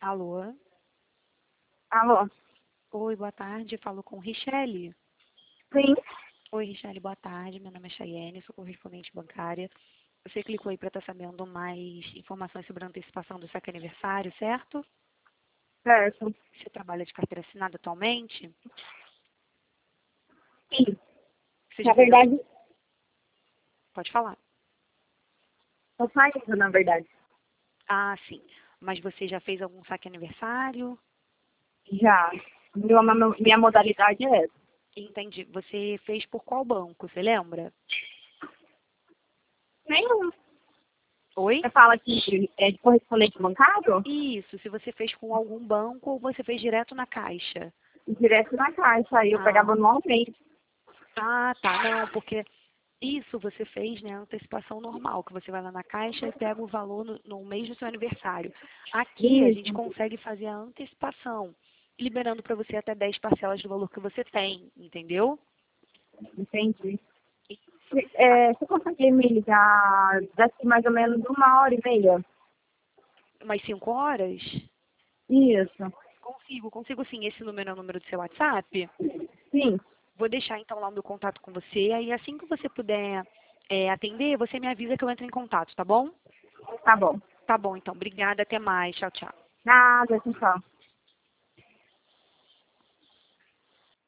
Alô? Alô? Oi, boa tarde. Falo com Richelle. Sim, Oi, Richelle, boa tarde. Meu nome é Chayenne, sou correspondente bancária. Você clicou aí para estar sabendo mais informações sobre a antecipação do saque aniversário, certo? certo. Você trabalha de carteira assinada atualmente? Sim. Você Na já fez algum... verdade, Pode falar. tô saindo, na verdade. Ah, sim. Mas você já fez algum saque aniversário? Já. Minha modalidade é essa. Entendi. Você fez por qual banco, você lembra? Nenhum. Oi? Você fala que é de correspondente bancário? Isso, se você fez com algum banco ou você fez direto na caixa. Direto na caixa. Aí eu Ah, pegava anualmente. tá, não, porque isso você fez, né, antecipação normal, que você vai lá na caixa e pega o valor no mês do seu aniversário. Aqui a gente Isso. consegue fazer a antecipação, liberando para você até 10 parcelas do valor que você tem, entendeu? Entendi. Isso. Você consegue me ligar daqui mais ou menos 1h30? Mais 5 horas? Isso. Consigo sim. Esse número é o número do seu WhatsApp? Sim. Vou deixar então lá o meu contato com você, aí assim que você puder atender, você me avisa que eu entro em contato, tá bom? Tá bom. Tá bom, então. Obrigada, até mais. Tchau, tchau. Nada, tchau.